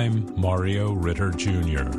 I'm Mario Ritter Jr.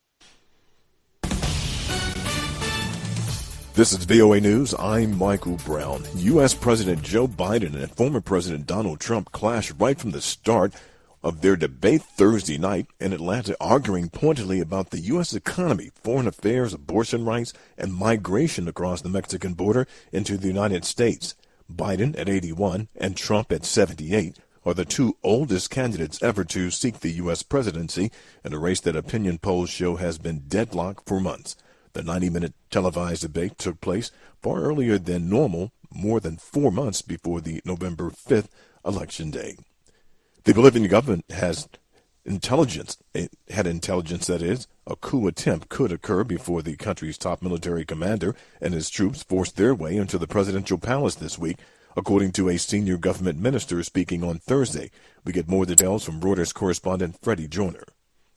This is VOA News. I'm Michael Brown. U.S. President Joe Biden and former President Donald Trump clashed right from the start of their debate Thursday night in Atlanta, arguing pointedly about the U.S. economy, foreign affairs, abortion rights, and migration across the Mexican border into the United States. Biden at 81 and Trump at 78 are the two oldest candidates ever to seek the U.S. presidency in a race that opinion polls show has been deadlocked for months. The 90-minute televised debate took place far earlier than normal, more than 4 months before the November 5th election day. The Bolivian government had intelligence that is, a coup attempt could occur before the country's top military commander and his troops forced their way into the presidential palace this week, according to a senior government minister speaking on Thursday. We get more details from Reuters correspondent Freddie Joyner.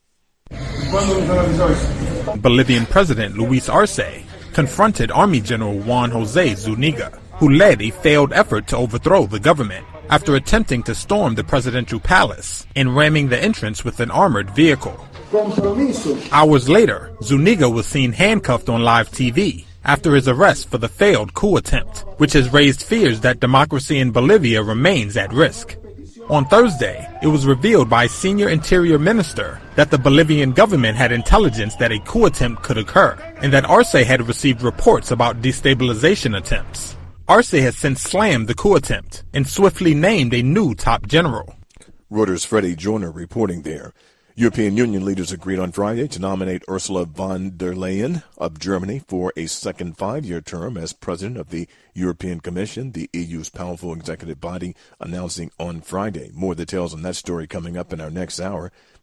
Bolivian President Luis Arce confronted Army General Juan José Zúñiga, who led a failed effort to overthrow the government after attempting to storm the presidential palace and ramming the entrance with an armored vehicle. Hours later, Zúñiga was seen handcuffed on live TV after his arrest for the failed coup attempt, which has raised fears that democracy in Bolivia remains at risk. On Thursday, it was revealed by senior interior minister that the Bolivian government had intelligence that a coup attempt could occur and that Arce had received reports about destabilization attempts. Arce has since slammed the coup attempt and swiftly named a new top general. Reuters' Freddie Joyner reporting there. European Union leaders agreed on Friday to nominate Ursula von der Leyen of Germany for a second 5-year term as president of the European Commission, the EU's powerful executive body, announcing on Friday. More details on that story coming up in our next hour.